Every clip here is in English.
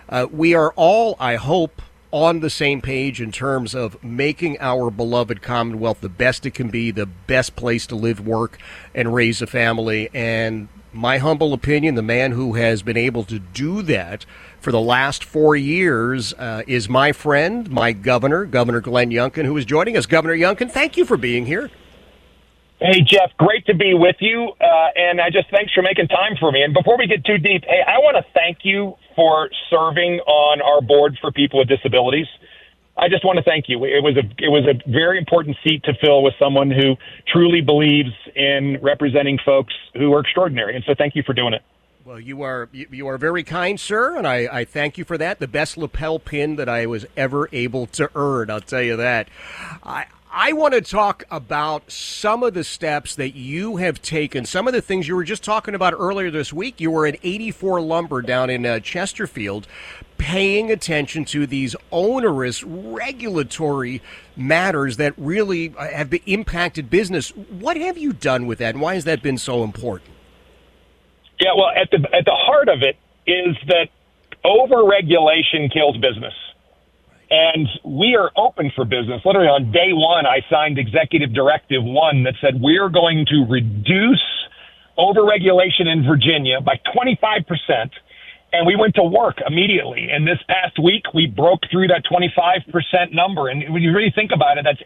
We are all, I hope, on the same page in terms of making our beloved Commonwealth the best it can be, the best place to live, work, and raise a family. And my humble opinion, the man who has been able to do that for the last 4 years is my friend, my governor, Governor Glenn Youngkin, who is joining us. Governor Youngkin, thank you for being here. Hey, Jeff, great to be with you, and I just thanks for making time for me. And before we get too deep, hey, I want to thank you for serving on our board for people with disabilities. I just want to thank you. It was a very important seat to fill with someone who truly believes in representing folks who are extraordinary, and so thank you for doing it. Well, you are very kind, sir, and I thank you for that. The best lapel pin that I was ever able to earn, I'll tell you that. I want to talk about some of the steps that you have taken, some of the things you were just talking about earlier this week. You were at 84 Lumber down in Chesterfield, paying attention to these onerous regulatory matters that really have impacted business. What have you done with that, and why has that been so important? Yeah, well, at the heart of it is that over-regulation kills business. And we are open for business. Literally on day one, I signed Executive Directive 1 that said we're going to reduce overregulation in Virginia by 25%. And we went to work immediately. And this past week, we broke through that 25% number. And when you really think about it, that's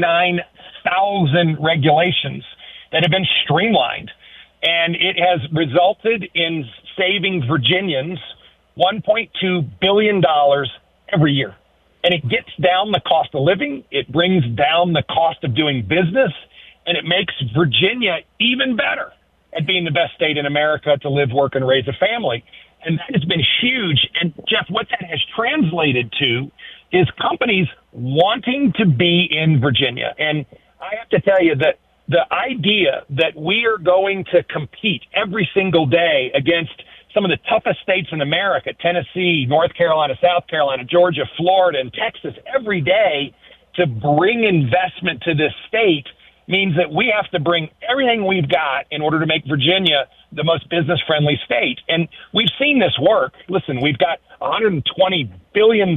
89,000 regulations that have been streamlined. And it has resulted in saving Virginians $1.2 billion every year. And it gets down the cost of living, it brings down the cost of doing business, and it makes Virginia even better at being the best state in America to live, work, and raise a family. And that has been huge. And, Jeff, what that has translated to is companies wanting to be in Virginia. And I have to tell you that the idea that we are going to compete every single day against some of the toughest states in America, Tennessee, North Carolina, South Carolina, Georgia, Florida, and Texas, every day to bring investment to this state means that we have to bring everything we've got in order to make Virginia the most business-friendly state. And we've seen this work. Listen, we've got $120 billion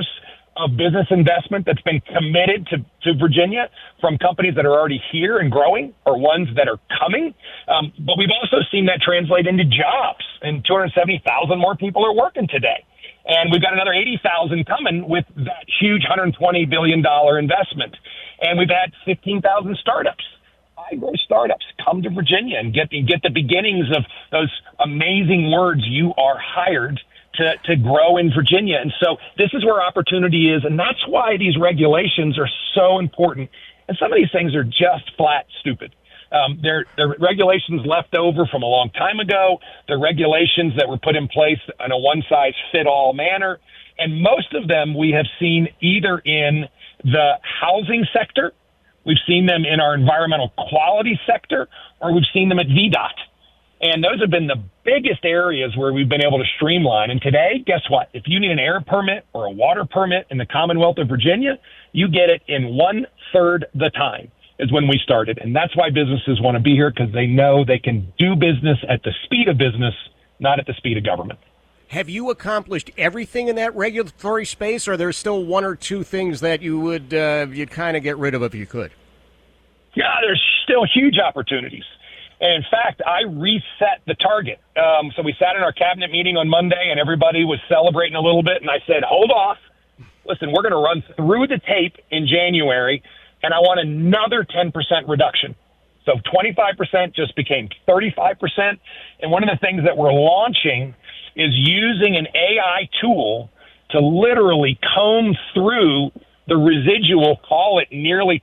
of business investment that's been committed to Virginia from companies that are already here and growing or ones that are coming. But we've also seen that translate into jobs, and 270,000 more people are working today. And we've got another 80,000 coming with that huge $120 billion investment. And we've had 15,000 startups. High-growth startups come to Virginia and get the beginnings of those amazing words, "you are hired," to grow in Virginia. And so this is where opportunity is, and that's why these regulations are so important. And some of these things are just flat stupid. They're regulations left over from a long time ago. They're regulations that were put in place in a one-size-fit-all manner. And most of them we have seen either in the housing sector, we've seen them in our environmental quality sector, or we've seen them at VDOT. And those have been the biggest areas where we've been able to streamline. And today, guess what? If you need an air permit or a water permit in the Commonwealth of Virginia, you get it in 1/3 the time is when we started. And that's why businesses want to be here, because they know they can do business at the speed of business, not at the speed of government. Have you accomplished everything in that regulatory space, or are there still one or two things that you would you'd kind of get rid of if you could? Yeah, there's still huge opportunities. And in fact, I reset the target. So we sat in our cabinet meeting on Monday, and everybody was celebrating a little bit. And I said, hold off. Listen, we're going to run through the tape in January, and I want another 10% reduction. So 25% just became 35%. And one of the things that we're launching is using an AI tool to literally comb through the residual, call it nearly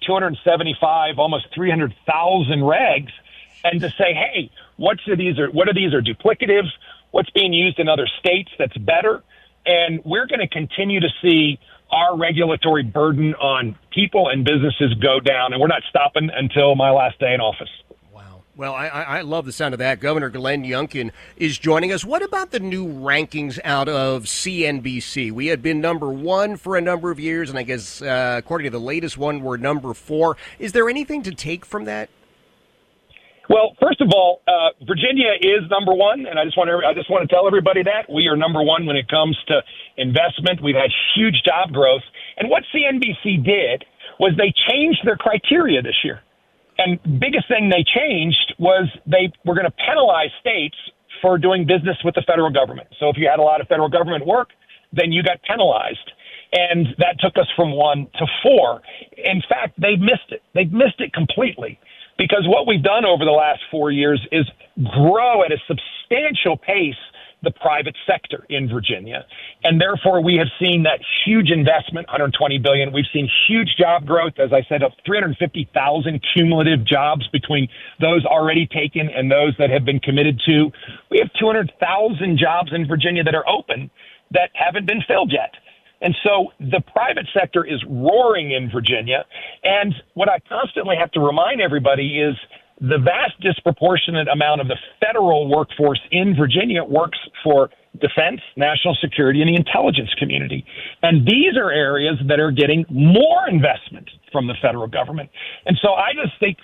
275, almost 300,000 regs, and to say, hey, what of these are duplicative? What's being used in other states that's better? And we're going to continue to see our regulatory burden on people and businesses go down, and we're not stopping until my last day in office. Wow. Well, I love the sound of that. Governor Glenn Youngkin is joining us. What about the new rankings out of CNBC? We had been number 1 for a number of years, and I guess according to the latest one, we're number 4. Is there anything to take from that? Well, first of all, Virginia is number one, and I just want to tell everybody that we are number one when it comes to investment. We've had huge job growth, and what CNBC did was they changed their criteria this year. And biggest thing they changed was they were going to penalize states for doing business with the federal government. So if you had a lot of federal government work, then you got penalized. And that took us from 1 to 4. In fact, they've missed it. They've missed it completely. Because what we've done over the last 4 years is grow at a substantial pace the private sector in Virginia. And therefore, we have seen that huge investment, $120 billion. We've seen huge job growth, as I said, of 350,000 cumulative jobs between those already taken and those that have been committed to. We have 200,000 jobs in Virginia that are open that haven't been filled yet. And so the private sector is roaring in Virginia. And what I constantly have to remind everybody is the vast disproportionate amount of the federal workforce in Virginia works for defense, national security, and the intelligence community. And these are areas that are getting more investment from the federal government. And so I just think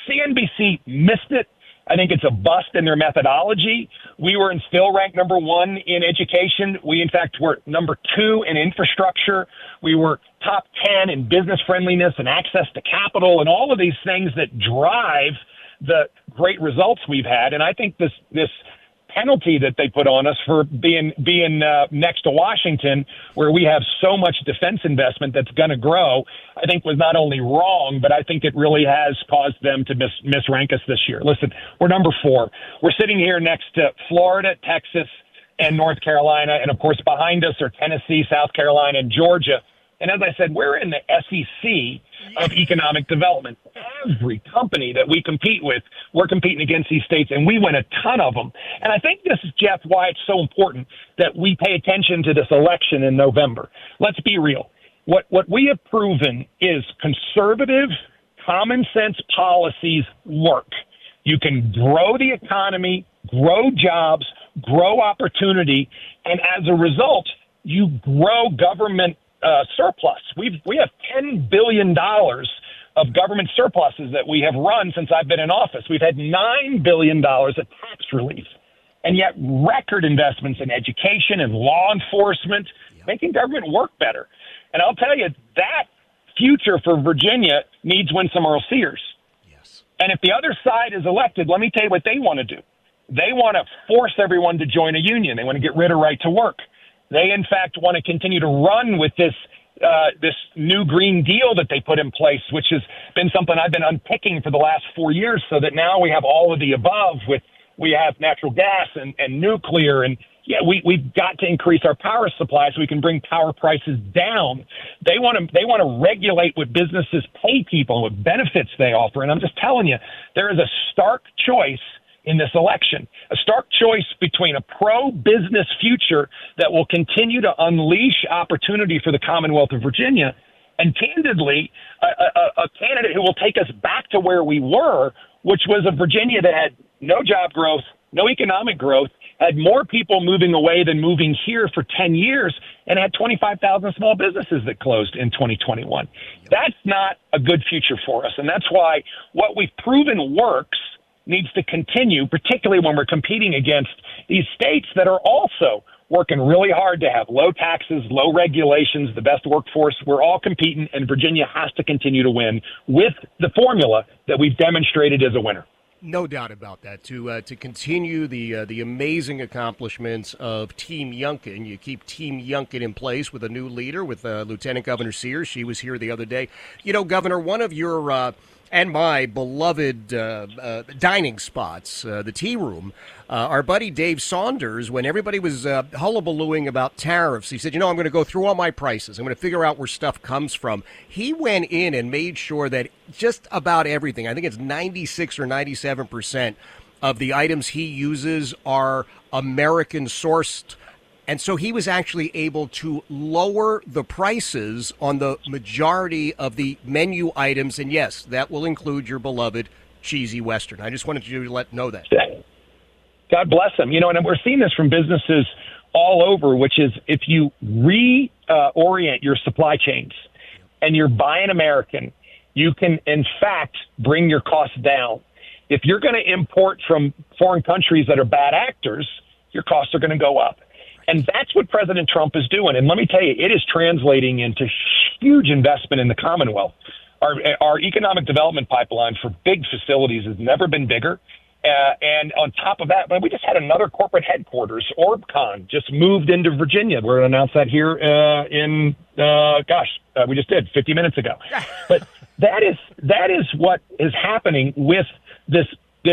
CNBC missed it. I think it's a bust in their methodology. We were still ranked number one in education. We, in fact, were number 2 in infrastructure. We were top 10 in business friendliness and access to capital and all of these things that drive the great results we've had. And I think this penalty that they put on us for being next to Washington, where we have so much defense investment that's going to grow, I think was not only wrong, but I think it really has caused them to misrank us this year. Listen, we're number 4. We're sitting here next to Florida, Texas, and North Carolina. And, of course, behind us are Tennessee, South Carolina, and Georgia. And as I said, we're in the SEC of economic development. Every company that we compete with, we're competing against these states, and we win a ton of them. And I think this is, Jeff, why it's so important that we pay attention to this election in November. Let's be real. What we have proven is conservative, common sense policies work. You can grow the economy, grow jobs, grow opportunity, and as a result, you grow government surplus. We have $10 billion of government surpluses that we have run since I've been in office. We've had $9 billion of tax relief, and yet record investments in education and law enforcement, making government work better. And I'll tell you, that future for Virginia needs Winsome Earle-Sears. Yes. And if the other side is elected, let me tell you what they want to do. They want to force everyone to join a union. They want to get rid of right to work. They, in fact, want to continue to run with this new Green Deal that they put in place, which has been something I've been unpicking for the last 4 years, so that now we have all of the above. We have natural gas and nuclear, and we've got to increase our power supply so we can bring power prices down. They want to regulate what businesses pay people, what benefits they offer, and I'm just telling you, there is a stark choice in this election, a stark choice between a pro-business future that will continue to unleash opportunity for the Commonwealth of Virginia and, candidly, a candidate who will take us back to where we were, which was a Virginia that had no job growth, no economic growth, had more people moving away than moving here for 10 years, and had 25,000 small businesses that closed in 2021. That's not a good future for us, and that's why what we've proven works needs to continue, particularly when we're competing against these states that are also working really hard to have low taxes, low regulations, the best workforce. We're all competing, and Virginia has to continue to win with the formula that we've demonstrated as a winner. No doubt about that. To continue the amazing accomplishments of Team Youngkin, you keep Team Youngkin in place with a new leader, with Lieutenant Governor Sears. She was here the other day. You know, Governor, one of your and my beloved dining spots, the Tea Room, our buddy Dave Saunders, when everybody was hullabalooing about tariffs, he said, you know, I'm going to go through all my prices. I'm going to figure out where stuff comes from. He went in and made sure that just about everything, I think it's 96 or 97% of the items he uses are American sourced. And so he was actually able to lower the prices on the majority of the menu items. And yes, that will include your beloved cheesy Western. I just wanted you to know that. God bless them. You know, and we're seeing this from businesses all over, which is if you reorient your supply chains and you're buying American, you can, in fact, bring your costs down. If you're going to import from foreign countries that are bad actors, your costs are going to go up. And that's what President Trump is doing. And let me tell you, it is translating into huge investment in the Commonwealth. Our economic development pipeline for big facilities has never been bigger. And on top of that, we just had another corporate headquarters, OrbCon, just moved into Virginia. We're going to announce that here we just did 50 minutes ago. But that is what is happening with this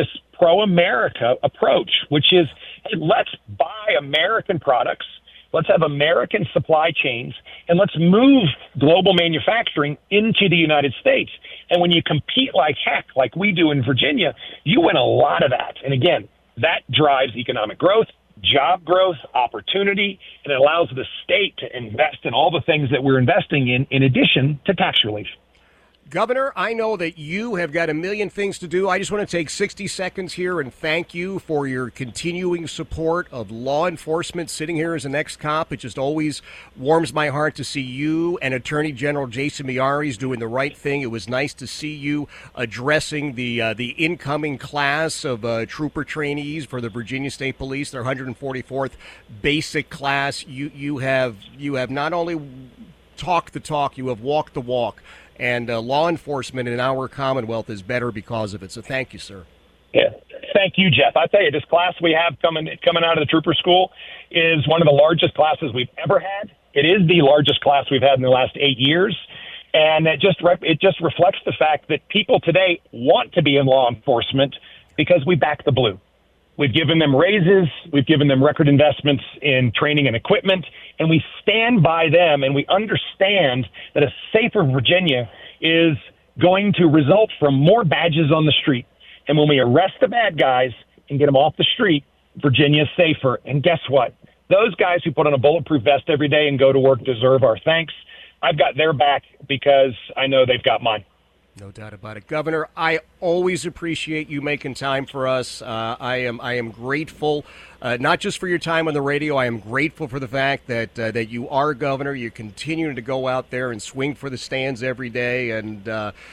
pro-America approach, which is, hey, let's buy American products, let's have American supply chains, and let's move global manufacturing into the United States. And when you compete like heck, like we do in Virginia, you win a lot of that. And again, that drives economic growth, job growth, opportunity, and it allows the state to invest in all the things that we're investing in addition to tax relief. Governor, I know that you have got a million things to do. I just want to take 60 seconds here and thank you for your continuing support of law enforcement. Sitting here as an ex-cop, it just always warms my heart to see you and Attorney General Jason Miyares doing the right thing. It was nice to see you addressing the incoming class of trooper trainees for the Virginia State Police, their 144th basic class. You have not only talked the talk, you have walked the walk. And law enforcement in our Commonwealth is better because of it. So thank you, sir. Yeah. Thank you, Jeff. I tell you, this class we have coming out of the trooper school is one of the largest classes we've ever had. It is the largest class we've had in the last 8 years. And it just reflects the fact that people today want to be in law enforcement because we back the blue. We've given them raises. We've given them record investments in training and equipment, and we stand by them, and we understand that a safer Virginia is going to result from more badges on the street. And when we arrest the bad guys and get them off the street, Virginia's safer. And guess what? Those guys who put on a bulletproof vest every day and go to work deserve our thanks. I've got their back because I know they've got mine. No doubt about it. Governor, I always appreciate you making time for us. I am grateful, not just for your time on the radio. I am grateful for the fact that you are governor. You're continuing to go out there and swing for the stands every day. And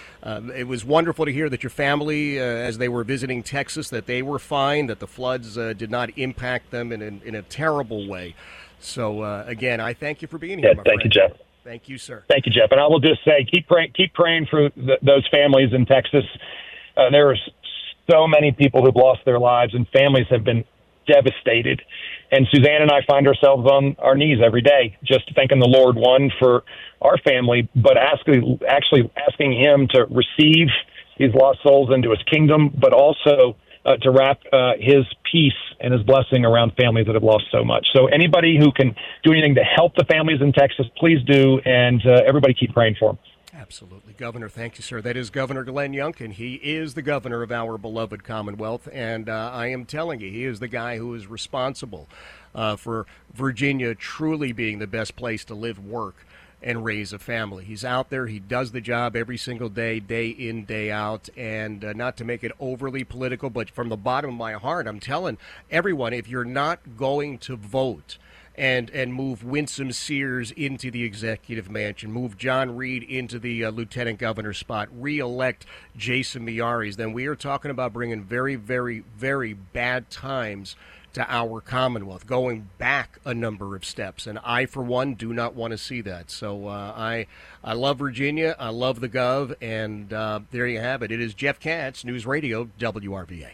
it was wonderful to hear that your family, as they were visiting Texas, that they were fine, that the floods did not impact them in a terrible way. So, again, I thank you for being here, my friend. Thank you, Jeff. Thank you, sir. Thank you, Jeff. And I will just say, keep praying for those families in Texas. There are so many people who've lost their lives, and families have been devastated. And Suzanne and I find ourselves on our knees every day, just thanking the Lord, one, for our family, but actually asking Him to receive these lost souls into His kingdom, but also to wrap His peace and His blessing around families that have lost so much. So anybody who can do anything to help the families in Texas, please do, and everybody keep praying for them. Absolutely. Governor, thank you, sir. That is Governor Glenn Youngkin. He is the governor of our beloved Commonwealth, and I am telling you, he is the guy who is responsible for Virginia truly being the best place to live, work, and raise a family. He's out there. He does the job every single day, day in, day out. And not to make it overly political, but from the bottom of my heart, I'm telling everyone, if you're not going to vote and move Winsome Sears into the executive mansion, move John Reed into the lieutenant governor spot, re-elect Jason Miyares, then we are talking about bringing very, very, very bad times to our Commonwealth, going back a number of steps. And I, for one, do not want to see that. So I love Virginia. I love the Gov. And there you have it. It is Jeff Katz, News Radio, WRVA.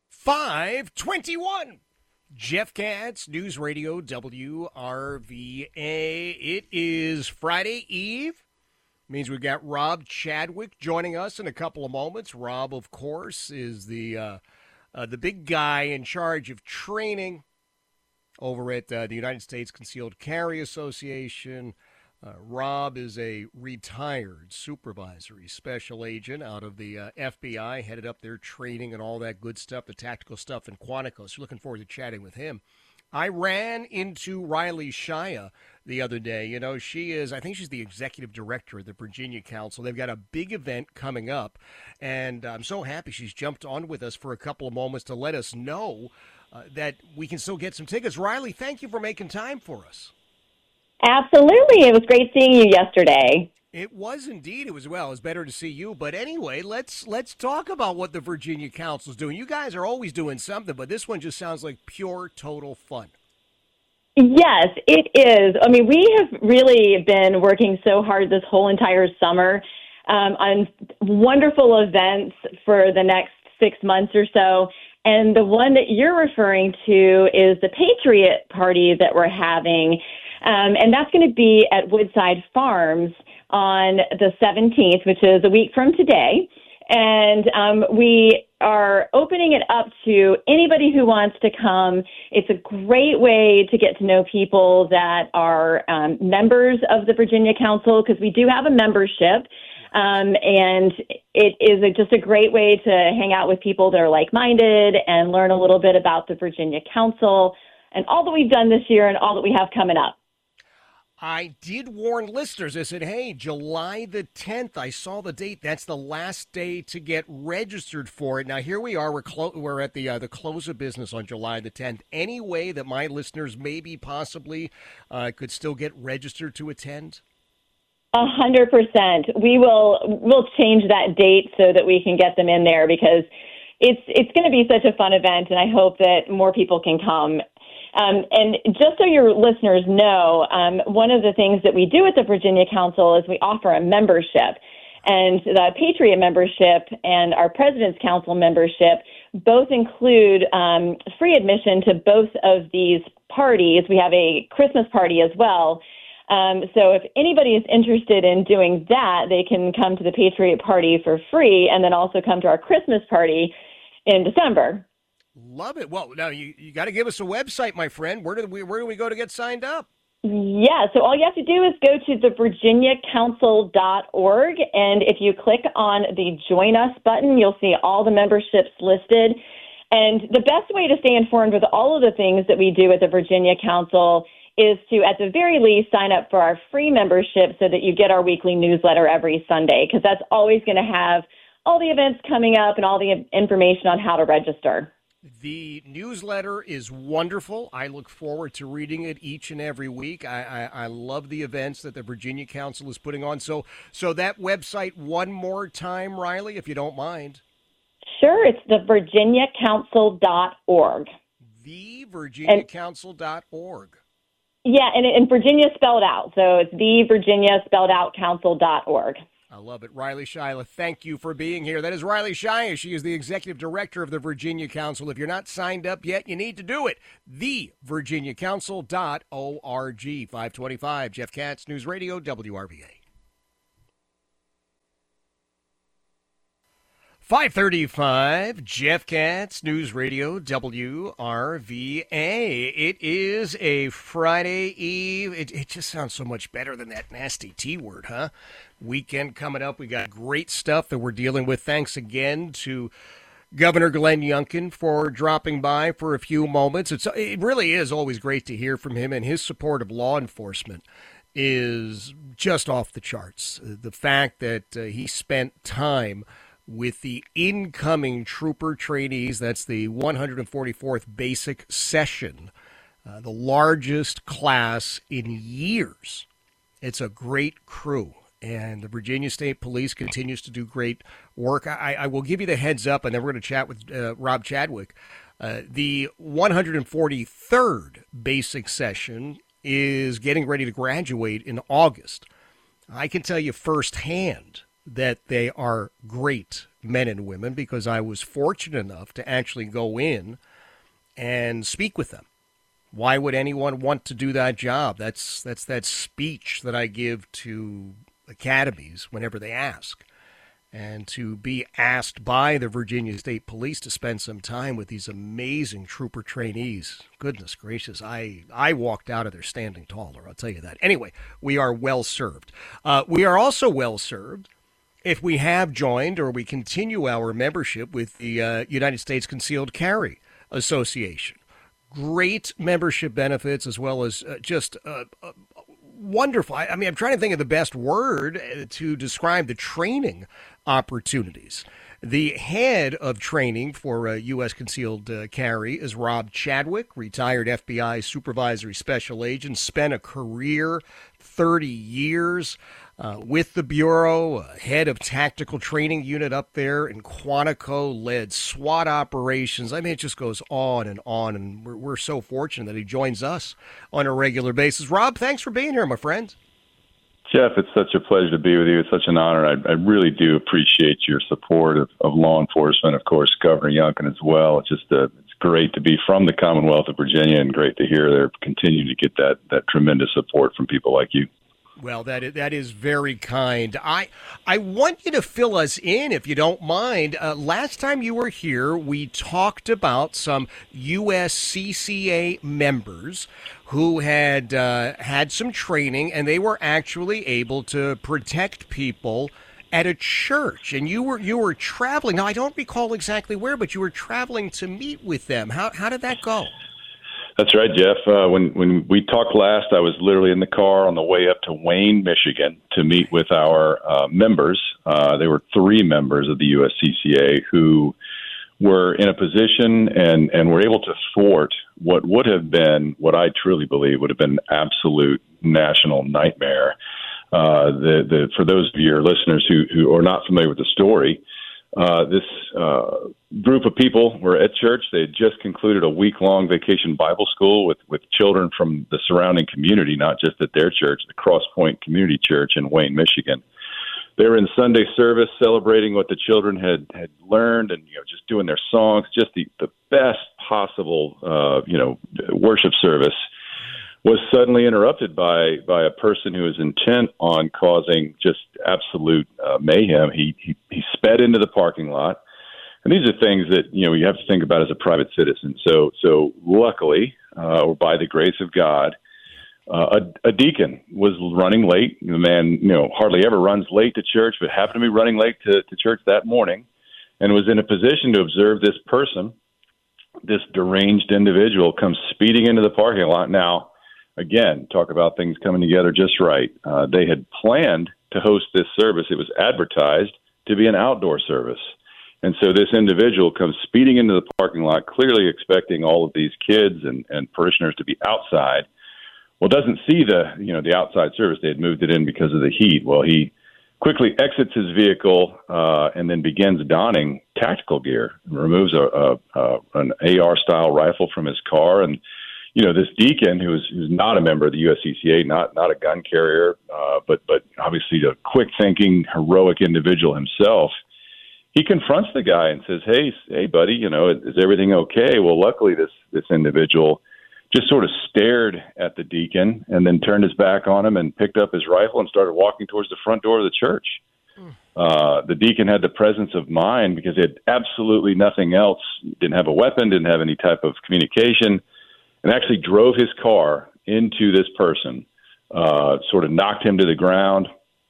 521. Jeff Katz, News Radio, WRVA. It is Friday Eve. Means we've got Rob Chadwick joining us in a couple of moments. Rob, of course, is the big guy in charge of training over at the United States Concealed Carry Association. Rob is a retired supervisory special agent out of the FBI, headed up their training and all that good stuff, the tactical stuff in Quantico. So looking forward to chatting with him. I ran into Riley Shia the other day. You know, I think she's the executive director of the Virginia Council. They've got a big event coming up, and I'm so happy she's jumped on with us for a couple of moments to let us know that we can still get some tickets. Riley, thank you for making time for us. Absolutely. It was great seeing you yesterday. It was indeed. It was well. It was better to see you. But anyway, let's talk about what the Virginia Council's doing. You guys are always doing something, but this one just sounds like pure, total fun. Yes, it is. I mean, we have really been working so hard this whole entire summer on wonderful events for the next 6 months or so. And the one that you're referring to is the Patriot Party that we're having. And that's going to be at Woodside Farms on the 17th, which is a week from today. And we are opening it up to anybody who wants to come. It's a great way to get to know people that are members of the Virginia Council, because we do have a membership. And it is just a great way to hang out with people that are like-minded and learn a little bit about the Virginia Council and all that we've done this year and all that we have coming up. I did warn listeners. I said, hey, July the 10th, I saw the date. That's the last day to get registered for it. Now, here we are. We're at the close of business on July the 10th. Any way that my listeners maybe possibly could still get registered to attend? 100%. We'll change that date so that we can get them in there, because it's going to be such a fun event, and I hope that more people can come. And just so your listeners know, one of the things that we do at the Virginia Council is we offer a membership. And the Patriot membership and our President's Council membership both include free admission to both of these parties. We have a Christmas party as well. So if anybody is interested in doing that, they can come to the Patriot Party for free and then also come to our Christmas party in December. Love it. Well, now you got to give us a website, my friend. Where do we go to get signed up? Yeah, so all you have to do is go to thevirginiacouncil.org, and if you click on the Join Us button, you'll see all the memberships listed. And the best way to stay informed with all of the things that we do at the Virginia Council is to, at the very least, sign up for our free membership so that you get our weekly newsletter every Sunday, because that's always going to have all the events coming up and all the information on how to register. The newsletter is wonderful. I look forward to reading it each and every week. I love the events that the Virginia Council is putting on. So that website one more time, Riley, if you don't mind. Sure, it's thevirginiacouncil.org. Thevirginiacouncil.org. Yeah, and Virginia spelled out. So it's thevirginiaspelledoutcouncil.org. I love it. Riley Shia, thank you for being here. That is Riley Shia. She is the executive director of the Virginia Council. If you're not signed up yet, you need to do it. TheVirginiaCouncil.org. 525, Jeff Katz, News Radio, WRVA. 535, Jeff Katz, News Radio, WRVA. It is a Friday Eve. It just sounds so much better than that nasty T word, huh? Weekend coming up. We got great stuff that we're dealing with. Thanks again to Governor Glenn Youngkin for dropping by for a few moments. It really is always great to hear from him, and his support of law enforcement is just off the charts. The fact that he spent time with the incoming trooper trainees, that's the 144th Basic Session, the largest class in years. It's a great crew, and the Virginia State Police continues to do great work. I will give you the heads up, and then we're going to chat with Rob Chadwick. The 143rd Basic Session is getting ready to graduate in August. I can tell you firsthand that they are great men and women, because I was fortunate enough to actually go in and speak with them. Why would anyone want to do that job? That's that speech that I give to academies whenever they ask. And to be asked by the Virginia State Police to spend some time with these amazing trooper trainees, goodness gracious, I walked out of there standing taller, I'll tell you that. Anyway, we are well served. We are also well served if we have joined or we continue our membership with the United States Concealed Carry Association. Great membership benefits, as well as just wonderful. I mean, I'm trying to think of the best word to describe the training opportunities. The head of training for U.S. Concealed Carry is Rob Chadwick, retired FBI supervisory special agent, spent a career, 30 years with the Bureau, head of tactical training unit up there in Quantico, led SWAT operations. I mean, it just goes on, and we're so fortunate that he joins us on a regular basis. Rob, thanks for being here, my friend. Jeff, it's such a pleasure to be with you. It's such an honor. I really do appreciate your support of law enforcement, of course, Governor Youngkin as well. It's just it's great to be from the Commonwealth of Virginia, and great to hear they're continuing to get that tremendous support from people like you. Well, that is very kind. I want you to fill us in, if you don't mind. Last time you were here, we talked about some USCCA members who had had some training, and they were actually able to protect people at a church. And you were traveling. Now, I don't recall exactly where, but you were traveling to meet with them. How did that go? That's right, Jeff. When we talked last, I was literally in the car on the way up to Wayne, Michigan, to meet with our members. There were 3 members of the USCCA who were in a position and were able to thwart what would have been, what I truly believe would have been an absolute national nightmare. For those of your listeners who are not familiar with the story, this group of people were at church. They had just concluded a week-long vacation Bible school with children from the surrounding community, not just at their church, the Cross Point Community Church in Wayne, Michigan. They were in Sunday service celebrating what the children had learned and, just doing their songs, just the best possible, worship service was suddenly interrupted by a person who was intent on causing just absolute mayhem. He sped into the parking lot. And these are things that, you have to think about as a private citizen. So luckily, or by the grace of God, a deacon was running late. The man, hardly ever runs late to church, but happened to be running late to church that morning and was in a position to observe this person, this deranged individual, come speeding into the parking lot. Now, again, talk about things coming together just right. They had planned to host this service. It was advertised to be an outdoor service. And so this individual comes speeding into the parking lot, clearly expecting all of these kids and parishioners to be outside. Well, doesn't see the outside service. They had moved it in because of the heat. Well, he quickly exits his vehicle and then begins donning tactical gear, removes an AR-style rifle from his car. And, this deacon, who's not a member of the USCCA, not a gun carrier, but obviously a quick-thinking, heroic individual himself, he confronts the guy and says, hey, buddy, is everything okay? Well, luckily this individual just sort of stared at the deacon and then turned his back on him and picked up his rifle and started walking towards the front door of the church. The deacon had the presence of mind because he had absolutely nothing else, didn't have a weapon, didn't have any type of communication, and actually drove his car into this person, sort of knocked him to the ground,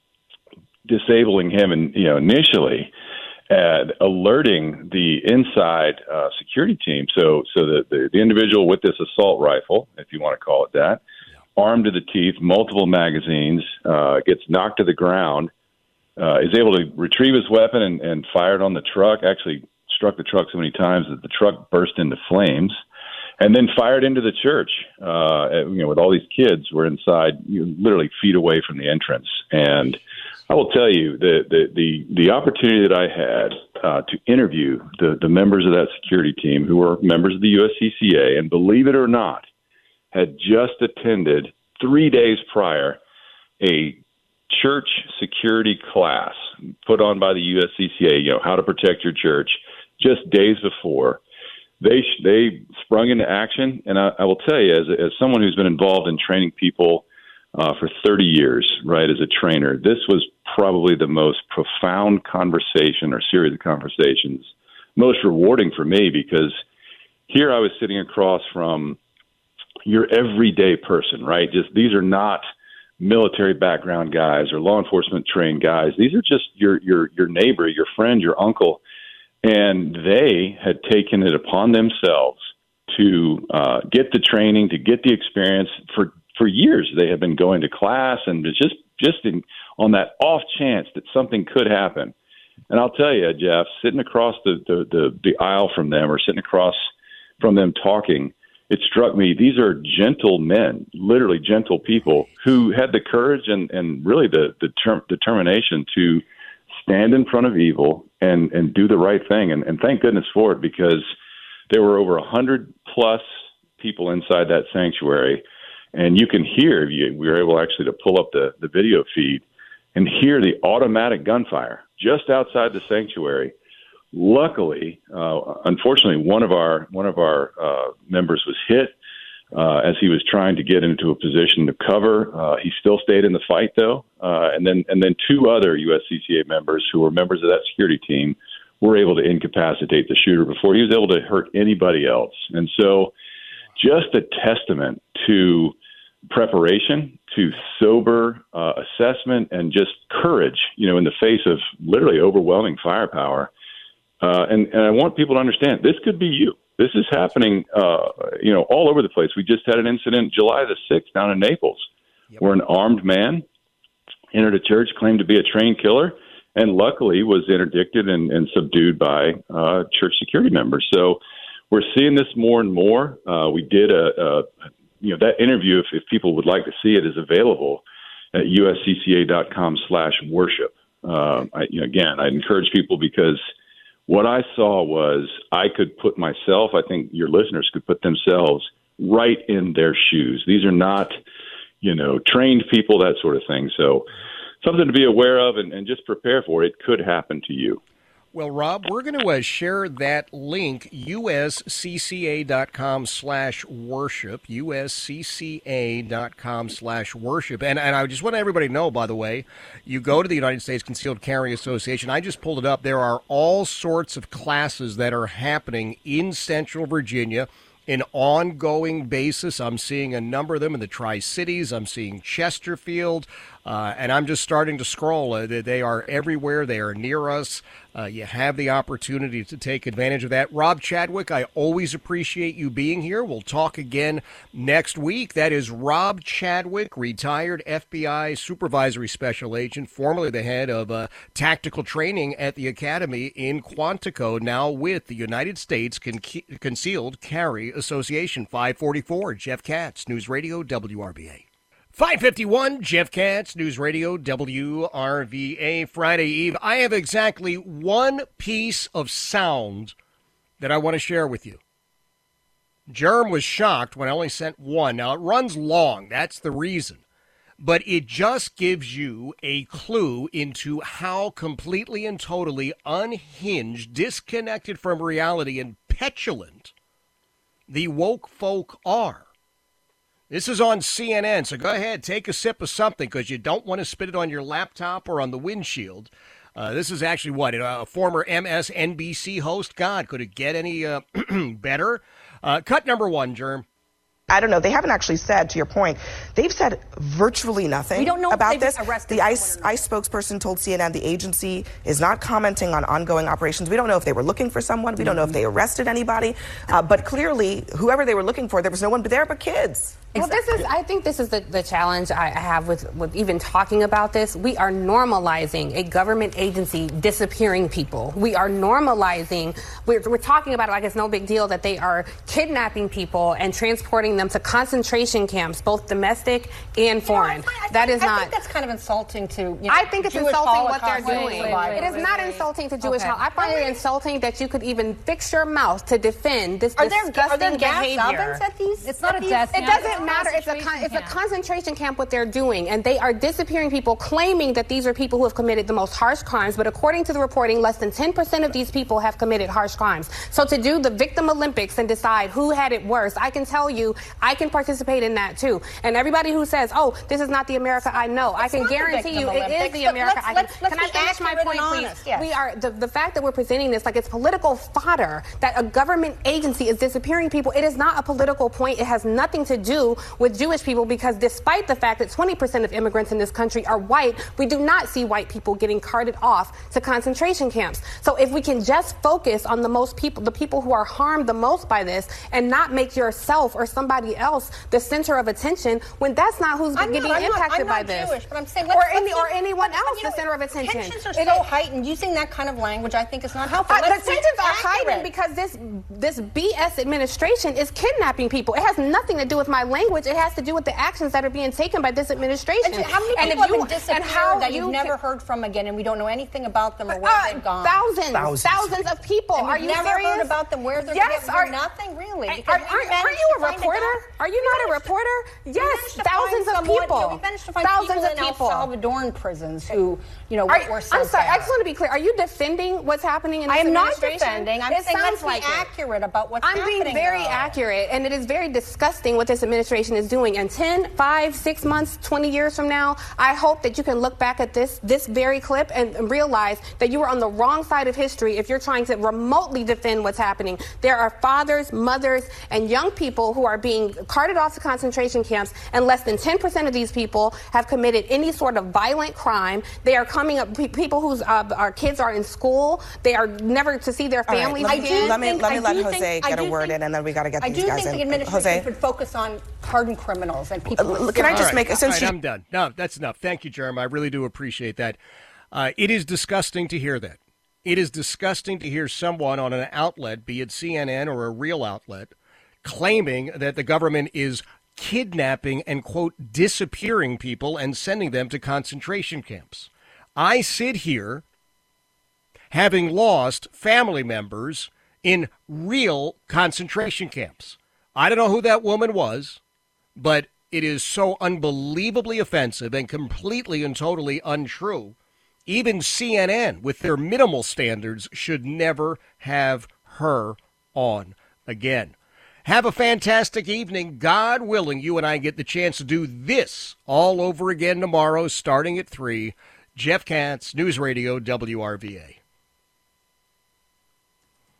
disabling him initially, and alerting the inside security team. So the individual with this assault rifle, if you want to call it that, armed to the teeth, multiple magazines, gets knocked to the ground, is able to retrieve his weapon and fired on the truck, actually struck the truck so many times that the truck burst into flames, and then fired into the church, with all these kids were inside, literally feet away from the entrance. And I will tell you the opportunity that I had to interview the members of that security team who were members of the USCCA, and believe it or not, had just attended 3 days prior a church security class put on by the USCCA, how to protect your church, just days before. They sprung into action, and I will tell you, as someone who's been involved in training people for 30 years, right, as a trainer, this was probably the most profound conversation or series of conversations, most rewarding for me, because here I was sitting across from your everyday person, right? Just these are not military background guys or law enforcement trained guys. These are just your neighbor, your friend, your uncle. And they had taken it upon themselves to get the training, to get the experience. For years, they have been going to class, and just on that off chance that something could happen, And I'll tell you, Jeff, sitting across the aisle from them, or sitting across from them talking, it struck me, these are gentle men, literally gentle people, who had the courage and really the determination to stand in front of evil and do the right thing. And thank goodness for it, because there were over 100 plus people inside that sanctuary. And you can hear, we were able actually to pull up the video feed and hear the automatic gunfire just outside the sanctuary. Luckily, unfortunately, one of our members was hit as he was trying to get into a position to cover. He still stayed in the fight, though, and then two other USCCA members who were members of that security team were able to incapacitate the shooter before he was able to hurt anybody else. And so, just a testament to preparation, to sober assessment, and just courage, in the face of literally overwhelming firepower. And I want people to understand, this could be you. This is happening, all over the place. We just had an incident July the 6th down in Naples, where an armed man entered a church, claimed to be a trained killer, and luckily was interdicted and subdued by church security members. So we're seeing this more and more. We did that interview, if people would like to see it, is available at uscca.com/worship. Again, I'd encourage people, because what I saw was, I could put myself, I think your listeners could put themselves right in their shoes. These are not, trained people, that sort of thing. So something to be aware of and just prepare for. It could happen to you. Well, Rob, we're going to share that link, uscca.com/worship, uscca.com/worship. And I just want everybody to know, by the way, you go to the United States Concealed Carry Association. I just pulled it up. There are all sorts of classes that are happening in Central Virginia an ongoing basis. I'm seeing a number of them in the Tri-Cities. I'm seeing Chesterfield, and I'm just starting to scroll. They are everywhere. They are near us. You have the opportunity to take advantage of that. Rob Chadwick, I always appreciate you being here. We'll talk again next week. That is Rob Chadwick, retired FBI Supervisory Special Agent, formerly the head of tactical training at the Academy in Quantico, now with the United States Concealed Carry Association. 544, Jeff Katz, News Radio WRVA. 551, Jeff Katz, News Radio WRVA, Friday Eve. I have exactly one piece of sound that I want to share with you. Jerm was shocked when I only sent one. Now, it runs long. That's the reason. But it just gives you a clue into how completely and totally unhinged, disconnected from reality, and petulant the woke folk are. This is on CNN, so go ahead, take a sip of something, because you don't want to spit it on your laptop or on the windshield. This is actually, a former MSNBC host? God, could it get any better? Cut number one, Germ. I don't know. They haven't actually said, to your point, they've said virtually nothing we don't know about this. The ICE spokesperson told CNN the agency is not commenting on ongoing operations. We don't know if they were looking for someone. We don't know if they arrested anybody. But clearly, whoever they were looking for, there was no one there but kids. Well, I think this is the challenge I have with even talking about this. We are normalizing a government agency disappearing people. We are normalizing, we're talking about it like it's no big deal that they are kidnapping people and transporting them to concentration camps, both domestic and foreign. I think that's kind of insulting to, I think it's Jewish insulting what they're Holocaust doing. survivors. It is not insulting to Jewish Holocaust. I find it insulting that you could even fix your mouth to defend this disgusting Are there gas behavior. ovens at these? It's not a death It camp. doesn't matter. It's a concentration camp what they're doing, and they are disappearing people, claiming that these are people who have committed the most harsh crimes. But according to the reporting, less than 10% of these people have committed harsh crimes. So to do the victim Olympics and decide who had it worse, I can tell you, I can participate in that too. And everybody who says, "Oh, this is not the America I know," I can guarantee you, it is the America I know. Can I finish my point, please? Yes. We are the fact that we're presenting this like it's political fodder, that a government agency is disappearing people. It is not a political point. It has nothing to do do with Jewish people, because despite the fact that 20% of immigrants in this country are white, we do not see white people getting carted off to concentration camps. So if we can just focus on the people who are harmed the most by this, and not make yourself or somebody else the center of attention, when that's not who's getting impacted by this. Jewish, but I'm saying or anyone else the center of attention. Tensions are so heightened. Using that kind of language, I think, is not helpful. The tensions are heightened because this BS administration is kidnapping people. It has nothing to do with my language. It has to do with the actions that are being taken by this administration. And how many people have been disappeared that you've never heard from again, and we don't know anything about them or where they've gone? Thousands of people. And are you never serious? heard about them? Where they're nothing really. Are you a reporter? Are you not a reporter? Yes, thousands of people. We managed to find people in El Salvadoran prisons who, were sent I'm sorry, there. I just want to be clear. Are you defending what's happening in this administration? I am not defending. I'm saying let's be accurate about what's happening. I'm being very accurate, and it is very disgusting what this administration is doing. And 10, 5, 6 months, 20 years from now, I hope that you can look back at this very clip and realize that you were on the wrong side of history if you're trying to remotely defend what's happening. There are fathers, mothers, and young people who are being carted off to concentration camps, and less than 10% of these people have committed any sort of violent crime. They are coming up, people whose our kids are in school. They are never to see their families again. Let me let Jose get a word in, and then we got to get these guys in. I do think the administration should focus on hardened criminals and people. Can I just make a sense? I'm done. No, that's enough. Thank you, Jeremy. I really do appreciate that. It is disgusting to hear that. It is disgusting to hear someone on an outlet, be it CNN or a real outlet, claiming that the government is kidnapping and, quote, disappearing people and sending them to concentration camps. I sit here having lost family members in real concentration camps. I don't know who that woman was, but it is so unbelievably offensive and completely and totally untrue. Even CNN, with their minimal standards, should never have her on again. Have a fantastic evening. God willing, you and I get the chance to do this all over again tomorrow, starting at 3. Jeff Katz, News Radio WRVA.